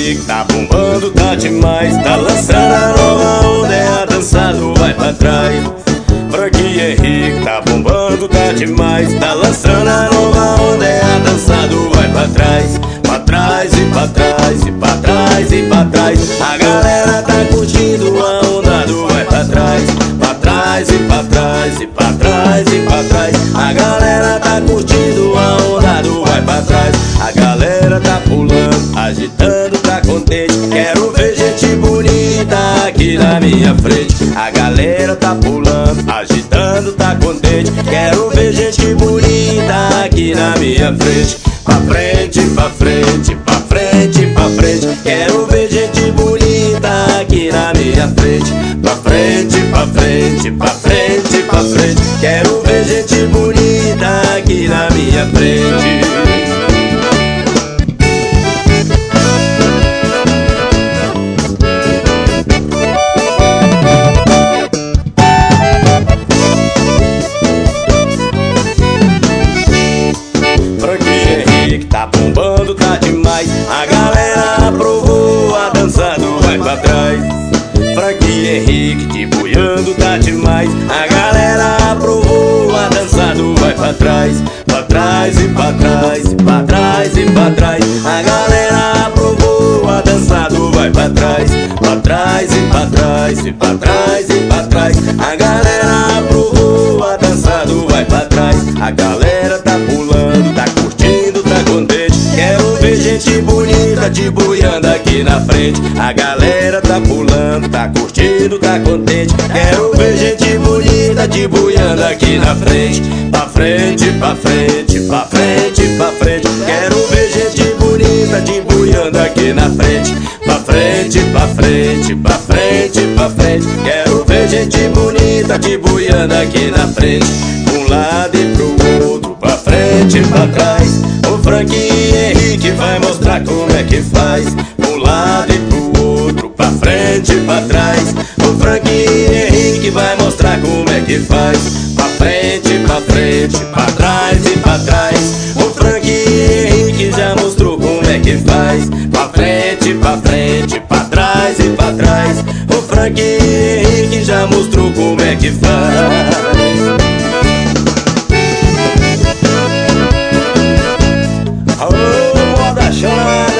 Henrique tá bombando, tá demais. Tá lançando a nova onda, é a dança do vai pra trás. Frank Henrique tá bombando, tá demais. Tá lançando a nova onda, é a dança do vai pra trás. Pra trás e pra trás e pra trás e pra trás. A galera tá curtindo a onda do vai pra trás. Pra trás e pra trás e pra trás e pra trás. A galera tá curtindo a onda do vai pra trás. A galera tá pulando, agitando, tá contente. Quero ver gente bonita aqui na minha frente. A galera tá pulando, agitando, tá contente. Quero ver gente bonita aqui na minha frente. Pra frente, pra frente, pra frente, pra frente. Quero ver gente bonita aqui na minha frente. Pra frente, pra frente, pra frente, pra frente. Quero ver gente bonita aqui na minha frente. Que tá bombando, tá demais. A galera aprovou a dança do vai pra trás. Frank Henrique te buiando, tá demais. A galera aprovou a dança do vai pra trás. Pra trás e pra trás e pra trás e pra trás. A galera aprovou a dança do vai pra trás. Pra trás e pra trás e pra trás e pra trás. A galera aprovou a dança do vai pra trás. A galera tá pulando, tá curtindo, tá contente. Quero ver gente bonita te buiando aqui na frente. A galera tá pulando, tá curtindo, tá contente. Quero ver gente bonita te buiando aqui na frente. Pra frente, pra frente, pra frente, pra frente. Quero ver gente bonita te buiando aqui na frente. Pra frente, pra frente, pra frente, pra frente. Quero ver gente bonita te buiando aqui na frente. Um lado e pro outro, pra frente e pra trás. O Frank Henrique vai mostrar como é que faz. Um lado e pro outro, pra frente e pra trás. O Frank Henrique vai mostrar como é que faz. Pra frente, pra frente, pra trás e pra trás. O Frank Henrique já mostrou como é que faz. Pra frente, pra frente, pra trás e pra trás. O Frank Henrique já mostrou como é que faz. Moda chora.